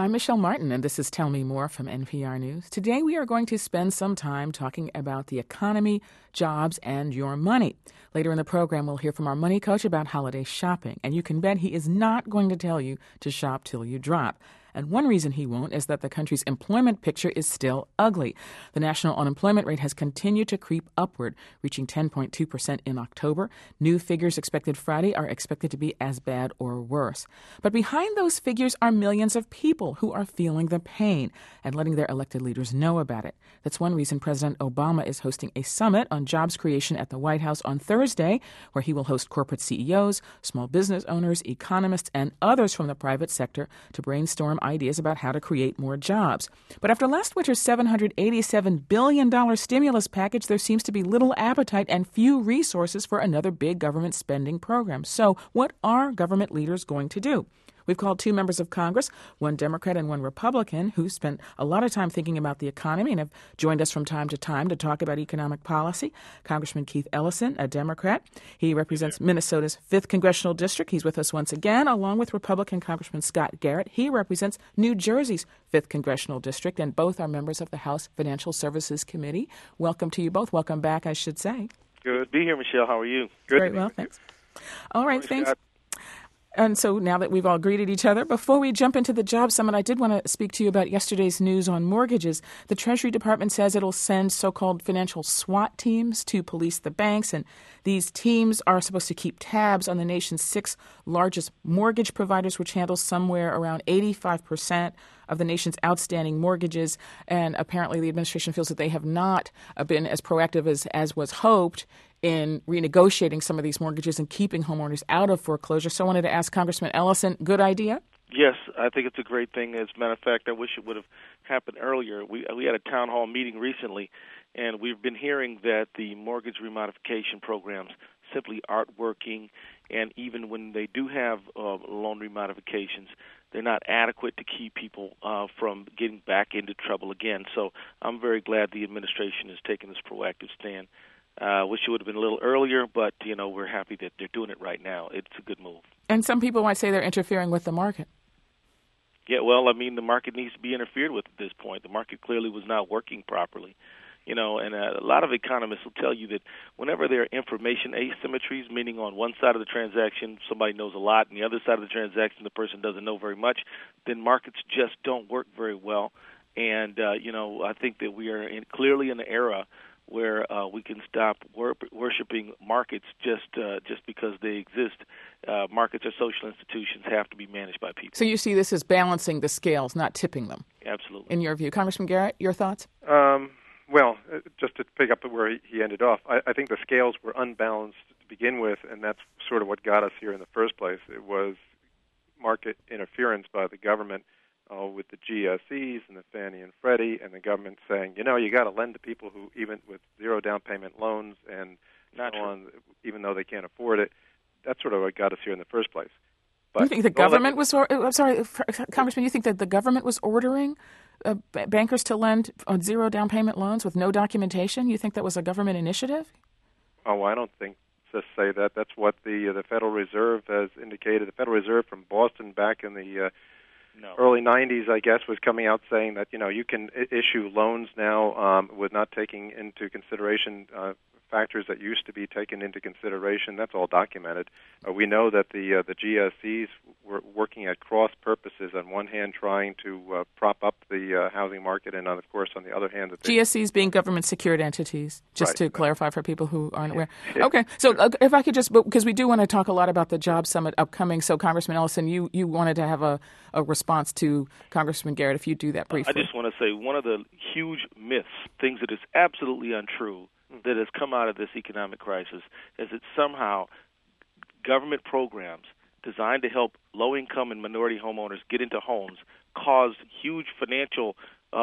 I'm Michelle Martin, and this is Tell Me More from NPR News. Today we are going to spend some time talking about the economy, jobs, and your money. Later in the program, we'll hear from our money coach about holiday shopping, and you can bet he is not going to tell you to shop till you drop. And one reason he won't is that the country's employment picture is still ugly. The national unemployment rate has continued to creep upward, reaching 10.2% in October. New figures expected Friday are expected to be as bad or worse. But behind those figures are millions of people who are feeling the pain and letting their elected leaders know about it. That's one reason President Obama is hosting a summit on jobs creation at the White House on Thursday, where he will host corporate CEOs, small business owners, economists, and others from the private sector to brainstorm ideas about how to create more jobs. But after last winter's $787 billion stimulus package, there seems to be little appetite and few resources for another big government spending program. So what are government leaders going to do? We've called two members of Congress, one Democrat and one Republican, who spent a lot of time thinking about the economy and have joined us from time to time to talk about economic policy. Congressman Keith Ellison, a Democrat. He represents Minnesota's 5th Congressional District. He's with us once again, along with Republican Congressman Scott Garrett. He represents New Jersey's 5th Congressional District, and both are members of the House Financial Services Committee. Welcome to you both. Welcome back, I should say. Good to be here, Michelle. How are you? Good. Very well, thanks. All right, thanks. And so now that we've all greeted each other, before we jump into the job summit, I did want to speak to you about yesterday's news on mortgages. The Treasury Department says it'll send so-called financial SWAT teams to police the banks, and these teams are supposed to keep tabs on the nation's 6 largest mortgage providers, which handle somewhere around 85% of the nation's outstanding mortgages. And apparently the administration feels that they have not been as proactive as was hoped in renegotiating some of these mortgages and keeping homeowners out of foreclosure. So I wanted to ask Congressman Ellison, good idea? Yes, I think it's a great thing. As a matter of fact, I wish it would have happened earlier. We had a town hall meeting recently, and we've been hearing that the mortgage remodification programs simply aren't working, and even when they do have loan remodifications, they're not adequate to keep people from getting back into trouble again. So I'm very glad the administration is taking this proactive stand. Wish it would have been a little earlier, but, we're happy that they're doing it right now. It's a good move. And some people might say they're interfering with the market. Yeah, well, the market needs to be interfered with at this point. The market clearly was not working properly. And a lot of economists will tell you that whenever there are information asymmetries, meaning on one side of the transaction somebody knows a lot, and the other side of the transaction the person doesn't know very much, then markets just don't work very well. And, I think that we are clearly in an era where we can stop worshiping markets just because they exist. Markets are social institutions, have to be managed by people. So you see this as balancing the scales, not tipping them. Absolutely. In your view. Congressman Garrett, your thoughts? Well, just to pick up where he ended off, I think the scales were unbalanced to begin with, and that's sort of what got us here in the first place. It was market interference by the government with the GSEs and the Fannie and Freddie, and the government saying, you got to lend to people who, even with zero down payment loans and so on, even though they can't afford it. That's sort of what got us here in the first place. But you think the government was? I'm sorry, Congressman. You think that the government was ordering bankers to lend on zero down payment loans with no documentation? You think that was a government initiative? Oh, I don't think to say that. That's what the Federal Reserve has indicated. The Federal Reserve from Boston back in the early 90s, I guess, was coming out saying that, you can issue loans now with not taking into consideration factors that used to be taken into consideration. That's all documented. We know that the GSEs were working at cross purposes. On one hand, trying to prop up the housing market, and of course, on the other hand, GSEs being government-secured entities. Just to clarify for people who aren't aware. Okay, so if I could just, because we do want to talk a lot about the job summit upcoming. So, Congressman Ellison, you wanted to have a response to Congressman Garrett. If you do that briefly, I just want to say one of the huge myths, things that is absolutely untrue, that has come out of this economic crisis is that somehow government programs designed to help low-income and minority homeowners get into homes caused huge financial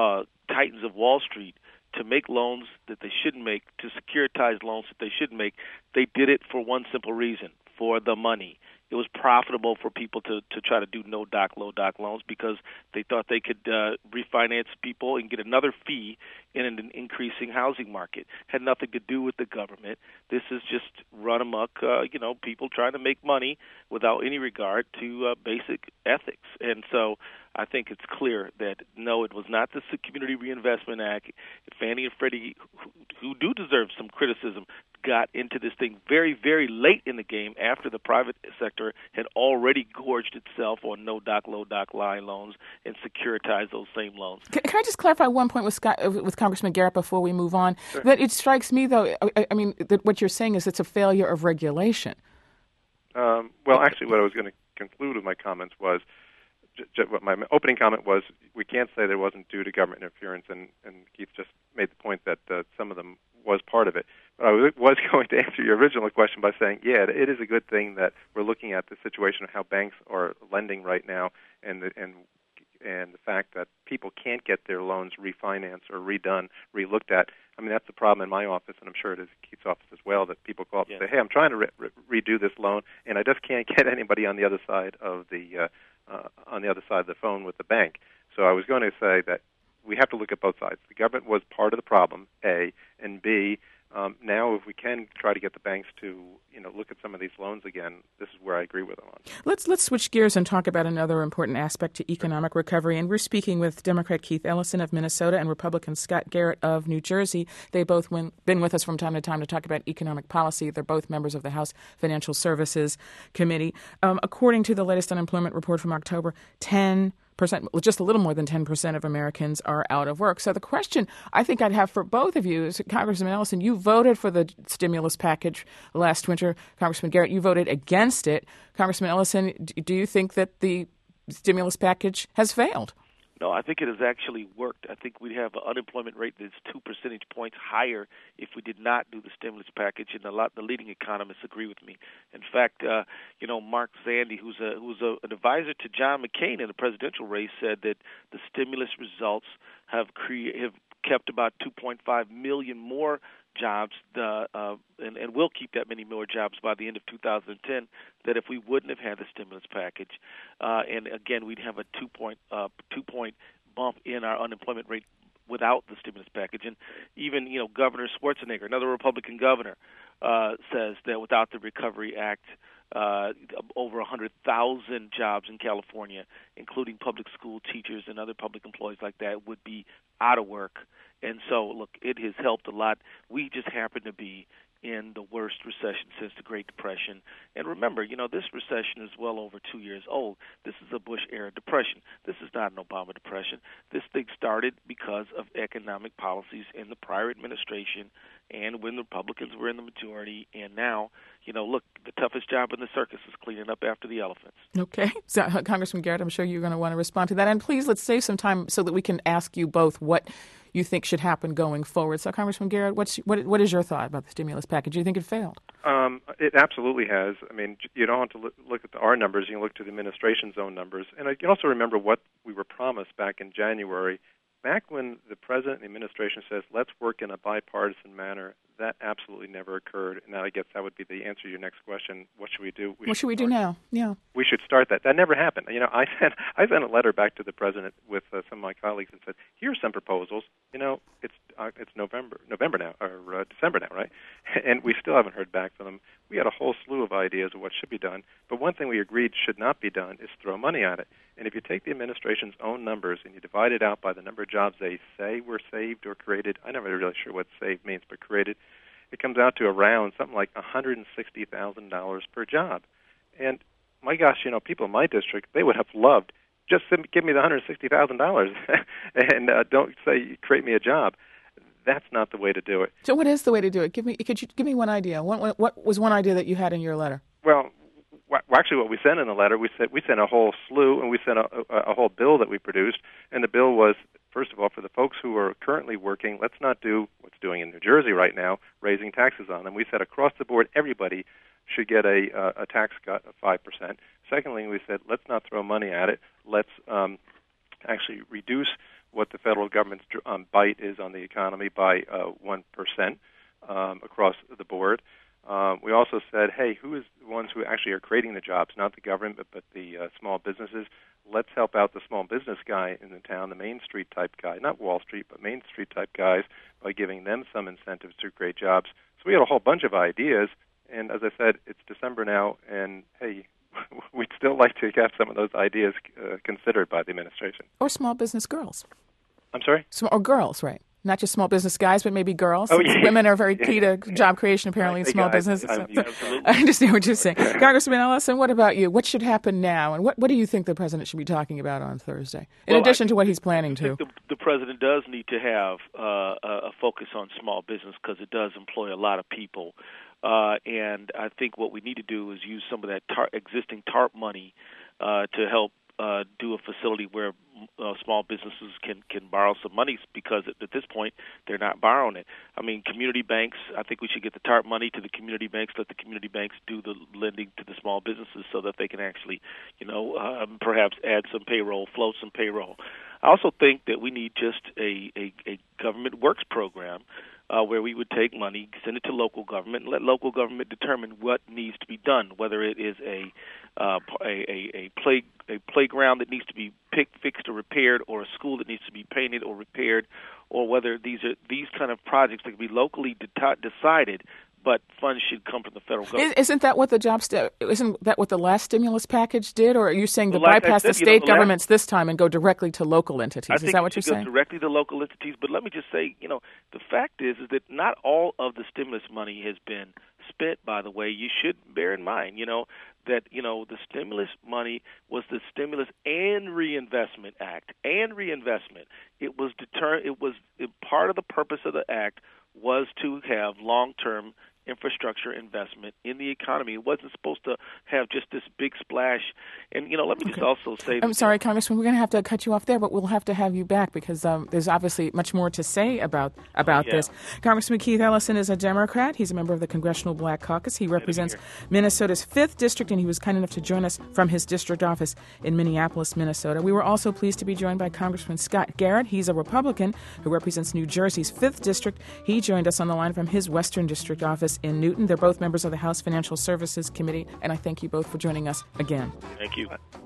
titans of Wall Street to make loans that they shouldn't make, to securitize loans that they shouldn't make. They did it for one simple reason, for the money. It was profitable for people to try to do no-doc, low-doc loans because they thought they could refinance people and get another fee in an increasing housing market. Had nothing to do with the government. This is just run amok, people trying to make money without any regard to basic ethics. And so I think it's clear that, no, it was not the Community Reinvestment Act. Fannie and Freddie, who do deserve some criticism, got into this thing very, very late in the game after the private sector had already gorged itself on no-doc, low-doc line loans and securitized those same loans. Can I just clarify one point with Congressman Garrett before we move on? Sure. That it strikes me, though, I mean, that what you're saying is it's a failure of regulation. Well, actually, what I was going to conclude with my comments was, what my opening comment was, we can't say that it wasn't due to government interference, and Keith just made the point that some of them was part of it. But I was going to answer your original question by saying, yeah, it is a good thing that we're looking at the situation of how banks are lending right now, and the fact that people can't get their loans refinanced or redone, relooked at. I mean, that's the problem in my office, and I'm sure it is Keith's office as well, that people call up and say, hey, I'm trying to redo this loan, and I just can't get anybody on the other side of the phone with the bank. So I was going to say that we have to look at both sides. The government was part of the problem, A, and B, now if we can try to get the banks to look at some of these loans again, this is where I agree with them on. Let's switch gears and talk about another important aspect to economic recovery. And we're speaking with Democrat Keith Ellison of Minnesota and Republican Scott Garrett of New Jersey. They both been with us from time to time to talk about economic policy. They're both members of the House Financial Services Committee. According to the latest unemployment report from October, 10%, just a little more than 10% of Americans are out of work. So the question I think I'd have for both of you is, Congressman Ellison, you voted for the stimulus package last winter. Congressman Garrett, you voted against it. Congressman Ellison, do you think that the stimulus package has failed? No, I think it has actually worked. I think we'd have an unemployment rate that's 2 percentage points higher if we did not do the stimulus package, and the leading economists agree with me. In fact, Mark Zandi, who's an advisor to John McCain in the presidential race, said that the stimulus results have kept about 2.5 million more jobs, and will keep that many more jobs by the end of 2010, that if we wouldn't have had the stimulus package. And again, we'd have a 2-point bump in our unemployment rate without the stimulus package. And even, Governor Schwarzenegger, another Republican governor, says that without the Recovery Act, over 100,000 jobs in California, including public school teachers and other public employees like that, would be out of work. And so, look, it has helped a lot. We just happen to be in the worst recession since the Great Depression. And remember, this recession is well over 2 years old. This is a Bush-era depression. This is not an Obama depression. This thing started because of economic policies in the prior administration and when the Republicans were in the majority. And now, look, the toughest job in the circus is cleaning up after the elephants. Okay. So, Congressman Garrett, I'm sure you're going to want to respond to that. And please, let's save some time so that we can ask you both what you think should happen going forward. So, Congressman Garrett, what is your thought about the stimulus package? Do you think it failed? It absolutely has. I mean, you don't have to look at our numbers. You can look to the administration's own numbers. And you can also remember what we were promised back in January. Back when the president and the administration says, let's work in a bipartisan manner, that absolutely never occurred. And I guess that would be the answer to your next question. What should we do? What should we do now? Yeah. We should start that. That never happened. I sent a letter back to the president with some of my colleagues and said, here's some proposals. It's November now, or December now, right? And we still haven't heard back from them. We had a whole slew of ideas of what should be done. But one thing we agreed should not be done is throw money at it. And if you take the administration's own numbers and you divide it out by the number of jobs they say were saved or created, I'm never really sure what saved means, but created, it comes out to around something like $160,000 per job. And my gosh, people in my district, they would have loved, just give me the $160,000 and don't say create me a job. That's not the way to do it. So what is the way to do it? Could you give me one idea? What was one idea that you had in your letter? Well, actually, what we sent in the letter, we sent a whole slew, and we sent a whole bill that we produced. And the bill was, first of all, for the folks who are currently working, let's not do what's doing in New Jersey right now, raising taxes on them. We said across the board, everybody should get a tax cut of 5%. Secondly, we said let's not throw money at it. Let's actually reduce what the federal government's bite is on the economy by 1% across the board. We also said, hey, who is the ones who actually are creating the jobs, not the government, but the small businesses? Let's help out the small business guy in the town, the Main Street type guy, not Wall Street, but Main Street type guys, by giving them some incentives to create jobs. So we had a whole bunch of ideas, and as I said, it's December now, and hey, we'd still like to have some of those ideas considered by the administration. Or small business girls. I'm sorry? Or girls, right. Not just small business guys, but maybe girls. Oh, yeah. Women are very key to job creation, apparently, in small business. Absolutely. I understand what you're saying. Congressman Ellison, what about you? What should happen now? And what do you think the president should be talking about on Thursday, in addition to what he's planning to? The president does need to have a focus on small business because it does employ a lot of people. And I think what we need to do is use some of that existing TARP money to help do a facility where small businesses can borrow some money, because at this point they're not borrowing it. I mean, community banks, I think we should get the TARP money to the community banks, let the community banks do the lending to the small businesses so that they can actually, perhaps add some payroll, float some payroll. I also think that we need just a government works program where we would take money, send it to local government, and let local government determine what needs to be done, whether it is a playground that needs to be fixed or repaired, or a school that needs to be painted or repaired, or whether these kind of projects that can be locally decided, but funds should come from the federal government. Isn't that what the last stimulus package did, or are you saying to bypass the state governments this time and go directly to local entities? Is that what you're saying? Go directly to local entities, but let me just say, the fact is that not all of the stimulus money has been spent. By the way, you should bear in mind, that the stimulus money was the Stimulus and Reinvestment Act, and reinvestment. It was part of the purpose of the act was to have long-term infrastructure investment in the economy. It wasn't supposed to have just this big splash. And, let me just also say... I'm sorry, Congressman, we're going to have to cut you off there, but we'll have to have you back because there's obviously much more to say about this. Congressman Keith Ellison is a Democrat. He's a member of the Congressional Black Caucus. He represents Minnesota's 5th District, and he was kind enough to join us from his district office in Minneapolis, Minnesota. We were also pleased to be joined by Congressman Scott Garrett. He's a Republican who represents New Jersey's 5th District. He joined us on the line from his Western District office in Newton. They're both members of the House Financial Services Committee, and I thank you both for joining us again. Thank you.